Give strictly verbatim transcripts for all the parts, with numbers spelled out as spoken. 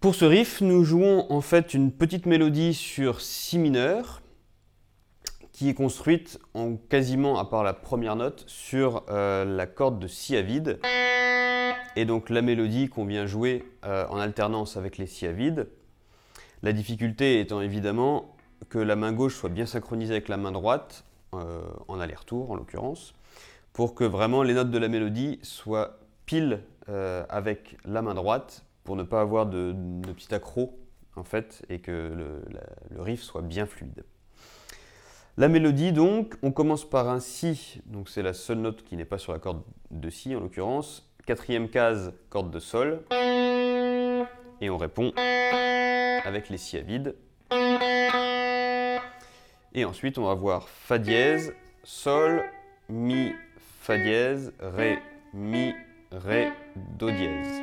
Pour ce riff, nous jouons en fait une petite mélodie sur si mineur qui est construite en quasiment, à part la première note, sur euh, la corde de si à vide. Et donc la mélodie qu'on vient jouer euh, en alternance avec les si à vide. La difficulté étant évidemment que la main gauche soit bien synchronisée avec la main droite, euh, en aller-retour en l'occurrence, pour que vraiment les notes de la mélodie soient pile euh, avec la main droite, pour ne pas avoir de, de petit accroc en fait, et que le, la, le riff soit bien fluide. La mélodie donc, on commence par un si, donc c'est la seule note qui n'est pas sur la corde de si en l'occurrence, quatrième case, corde de sol, et on répond avec les si à vide. Et ensuite on va voir fa dièse, sol, mi, fa dièse, ré, mi, ré, do dièse.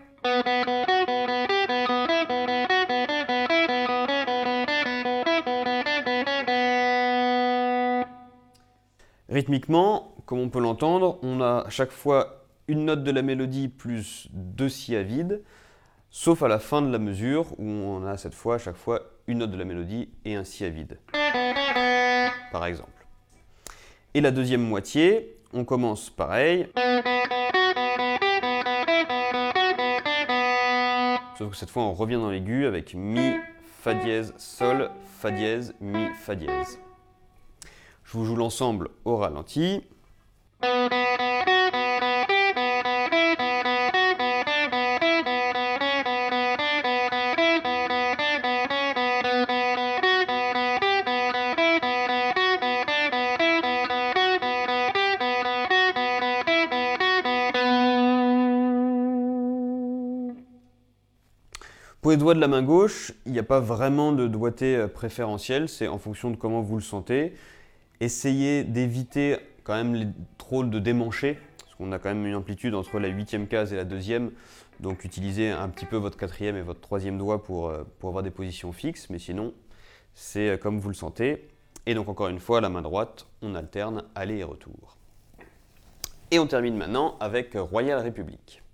Rythmiquement, comme on peut l'entendre, on a à chaque fois une note de la mélodie plus deux si à vide, sauf à la fin de la mesure où on a cette fois à chaque fois une note de la mélodie et un si à vide, par exemple. Et la deuxième moitié, on commence pareil, sauf que cette fois on revient dans l'aigu avec mi, fa dièse, sol, fa dièse, mi, fa dièse. Je vous joue l'ensemble au ralenti. Pour les doigts de la main gauche, il n'y a pas vraiment de doigté préférentiel, c'est en fonction de comment vous le sentez. Essayez d'éviter quand même les, trop de démancher, parce qu'on a quand même une amplitude entre la huitième case et la deuxième, donc utilisez un petit peu votre quatrième et votre troisième doigt pour, pour avoir des positions fixes, mais sinon c'est comme vous le sentez. Et donc encore une fois, la main droite, on alterne aller et retour. Et on termine maintenant avec Royale République.